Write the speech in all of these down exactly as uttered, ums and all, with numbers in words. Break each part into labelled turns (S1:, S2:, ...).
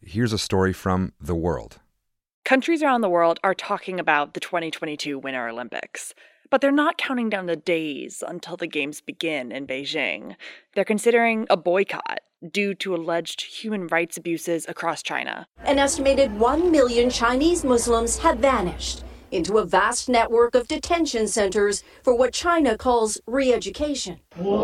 S1: here's a story from The World.
S2: Countries around the world are talking about the twenty twenty-two Winter Olympics, but they're not counting down the days until the games begin in Beijing. They're considering a boycott due to alleged human rights abuses across China.
S3: An estimated one million Chinese Muslims have vanished into a vast network of detention centers for what China calls re-education.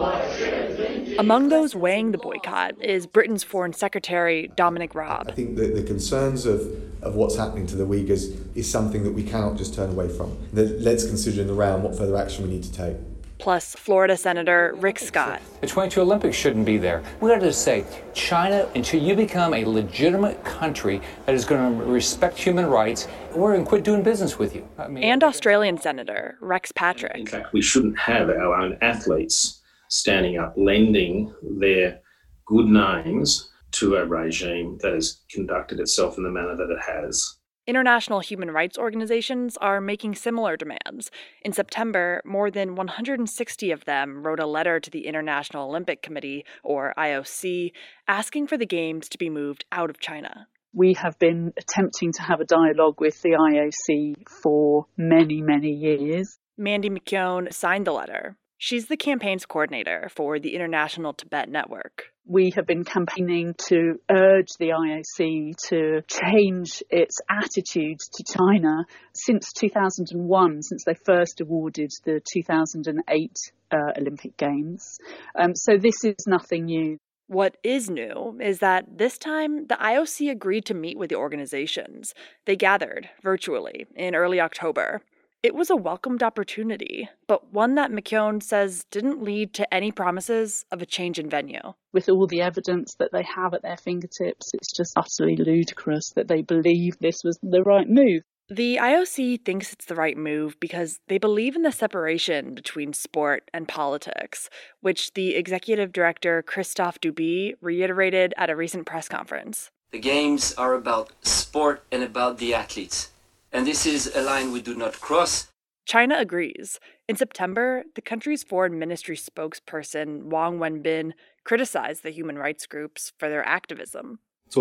S2: Among those weighing the boycott is Britain's Foreign Secretary Dominic Raab.
S4: I think that the concerns of, of what's happening to the Uyghurs is something that we cannot just turn away from. Let's consider in the round what further action we need to take.
S2: Plus, Florida Senator Rick Scott.
S5: The twenty-two Olympics shouldn't be there. We got to say, China, until you become a legitimate country that is going to respect human rights, we're going to quit doing business with you. I mean,
S2: and Australian Senator Rex Patrick.
S6: In fact, we shouldn't have our own athletes standing up, lending their good names to a regime that has conducted itself in the manner that it has.
S2: International human rights organizations are making similar demands. In September, more than one hundred sixty of them wrote a letter to the International Olympic Committee, or I O C, asking for the Games to be moved out of China.
S7: We have been attempting to have a dialogue with the I O C for many, many years.
S2: Mandy McKeown signed the letter. She's the campaign's coordinator for the International Tibet Network.
S7: We have been campaigning to urge the I O C to change its attitudes to China since two thousand one, since they first awarded the two thousand eight uh, Olympic Games. Um, so this is nothing new.
S2: What is new is that this time the I O C agreed to meet with the organizations. They gathered virtually in early October. It was a welcomed opportunity, but one that McKeown says didn't lead to any promises of a change in venue.
S7: With all the evidence that they have at their fingertips, it's just utterly ludicrous that they believe this was the right move.
S2: The I O C thinks it's the right move because they believe in the separation between sport and politics, which the executive director Christophe Duby reiterated at a recent press conference.
S8: The Games are about sport and about the athletes. And this is a line we do not cross.
S2: China agrees. In September, the country's foreign ministry spokesperson Wang Wenbin criticized the human rights groups for their activism.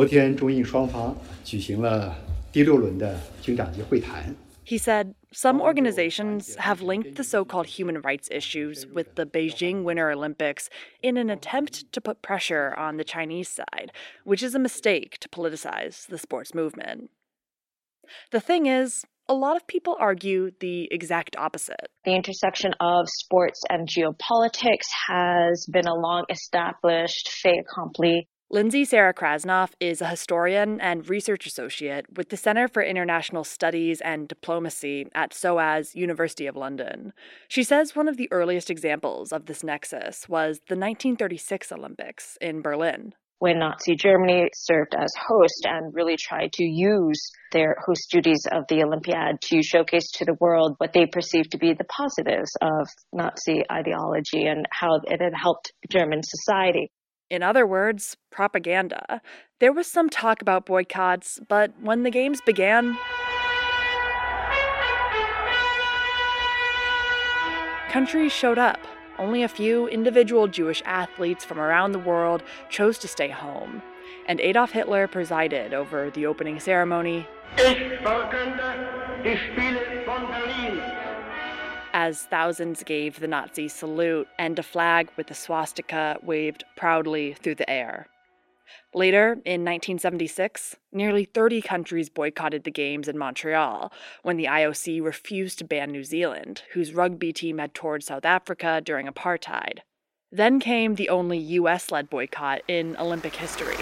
S2: He said some organizations have linked the so-called human rights issues with the Beijing Winter Olympics in an attempt to put pressure on the Chinese side, which is a mistake to politicize the sports movement. The thing is, a lot of people argue the exact opposite.
S9: The intersection of sports and geopolitics has been a long-established fait accompli.
S2: Lindsay Sarah Krasnoff is a historian and research associate with the Center for International Studies and Diplomacy at SOAS, University of London. She says one of the earliest examples of this nexus was the nineteen thirty-six Olympics in Berlin,
S9: when Nazi Germany served as host and really tried to use their host duties of the Olympiad to showcase to the world what they perceived to be the positives of Nazi ideology and how it had helped German society.
S2: In other words, propaganda. There was some talk about boycotts, but when the games began, countries showed up. Only a few individual Jewish athletes from around the world chose to stay home, and Adolf Hitler presided over the opening ceremony as thousands gave the Nazi salute and a flag with a swastika waved proudly through the air. Later, in nineteen seventy-six, nearly thirty countries boycotted the Games in Montreal when the I O C refused to ban New Zealand, whose rugby team had toured South Africa during apartheid. Then came the only U S-led boycott in Olympic history.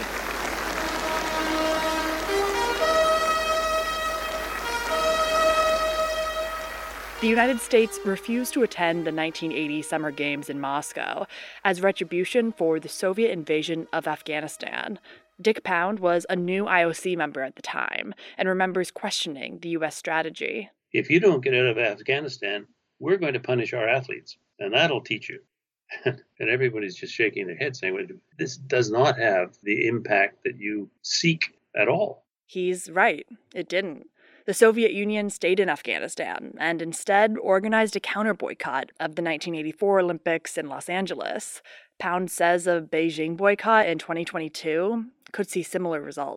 S2: The United States refused to attend the nineteen eighty Summer Games in Moscow as retribution for the Soviet invasion of Afghanistan. Dick Pound was a new I O C member at the time and remembers questioning the U S strategy.
S10: If you don't get out of Afghanistan, we're going to punish our athletes, and that'll teach you. And everybody's just shaking their head saying, well, this does not have the impact that you seek at all.
S2: He's right. It didn't. The Soviet Union stayed in Afghanistan and instead organized a counter-boycott of the nineteen eighty-four Olympics in Los Angeles. Pound says a Beijing boycott in twenty twenty-two could see similar results.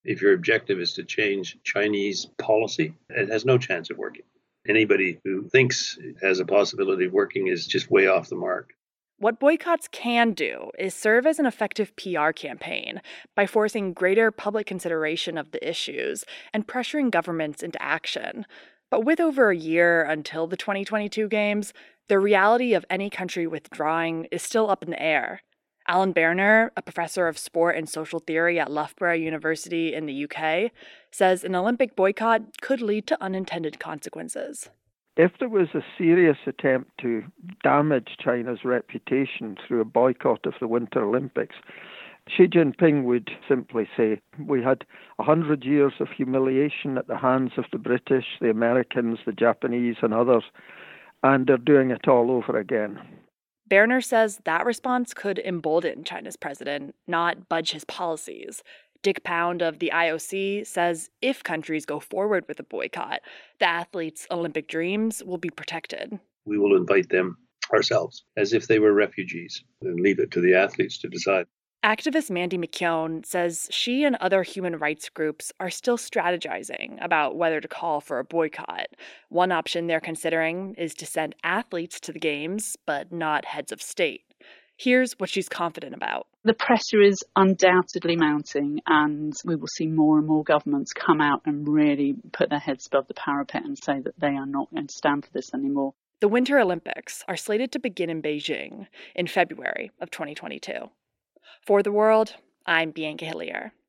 S10: If your objective is to change Chinese policy, it has no chance of working. Anybody who thinks it has a possibility of working is just way off the mark.
S2: What boycotts can do is serve as an effective P R campaign by forcing greater public consideration of the issues and pressuring governments into action. But with over a year until the twenty twenty-two Games, the reality of any country withdrawing is still up in the air. Alan Berner, a professor of sport and social theory at Loughborough University in the U K, says an Olympic boycott could lead to unintended consequences.
S11: If there was a serious attempt to damage China's reputation through a boycott of the Winter Olympics, Xi Jinping would simply say, we had a hundred years of humiliation at the hands of the British, the Americans, the Japanese and others, and they're doing it all over again.
S2: Berner says that response could embolden China's president, not budge his policies. Dick Pound of the I O C says if countries go forward with a boycott, the athletes' Olympic dreams will be protected.
S10: We will invite them ourselves as if they were refugees and leave it to the athletes to decide.
S2: Activist Mandy McKeown says she and other human rights groups are still strategizing about whether to call for a boycott. One option they're considering is to send athletes to the Games, but not heads of state. Here's what she's confident about.
S7: The pressure is undoubtedly mounting, and we will see more and more governments come out and really put their heads above the parapet and say that they are not going to stand for this anymore.
S2: The Winter Olympics are slated to begin in Beijing in February of twenty twenty-two. For The World, I'm Bianca Hillier.